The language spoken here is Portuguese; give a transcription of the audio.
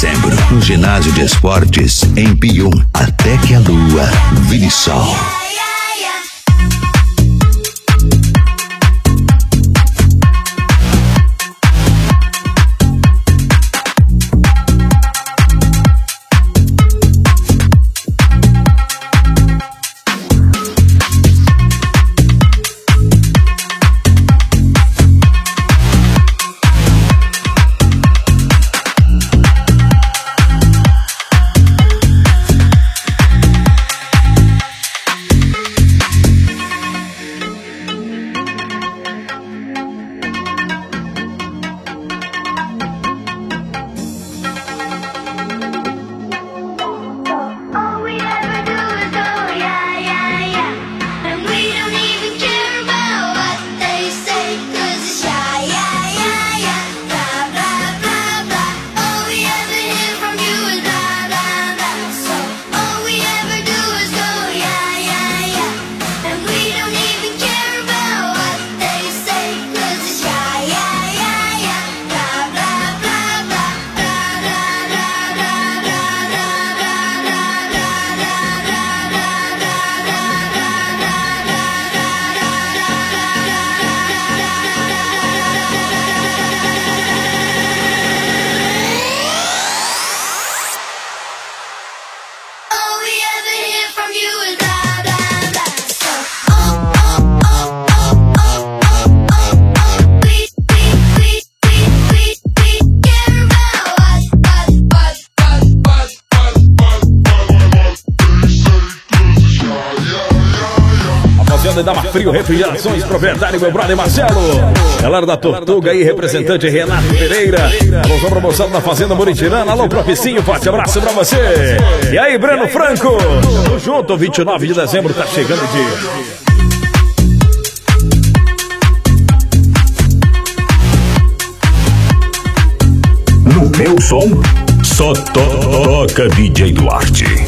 dezembro, no ginásio de esportes em Pium, até que a lua vire sol. Da Mafrio Refrigerações, proprietário meu brother Marcelo. Galera da Tortuga aí, representante Renato Pereira. Alô, promoção da Fazenda Muritirana. Alô, Proficinho, forte abraço pra você. E aí, Breno Franco, tamo junto, 29 de dezembro, tá chegando o dia. No meu som, só toca DJ Duarte.